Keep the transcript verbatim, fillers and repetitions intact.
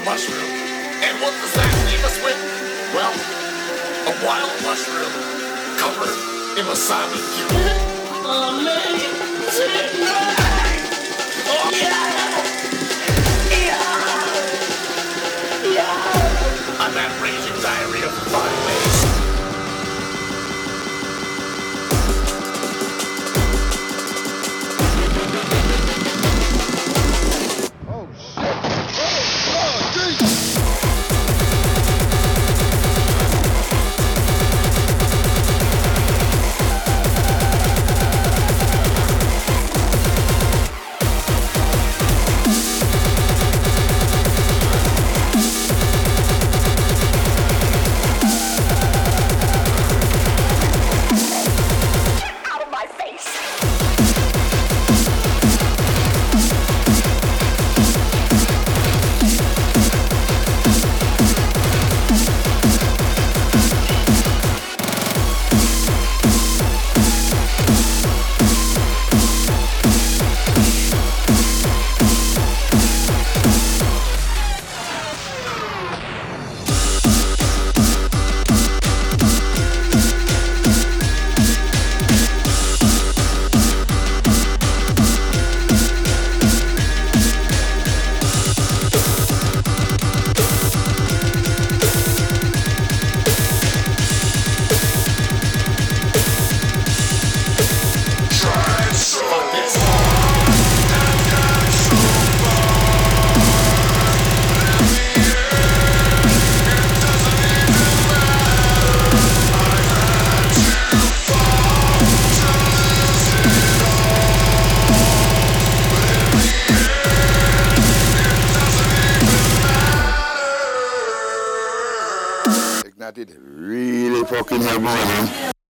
mushroom. And what does that leave us with? Well, a wild mushroom covered in wasabi cube. Amazing! Oh yeah! Yeah! Yeah! I'm at raging diarrhea for five days. That did really fucking help me, man.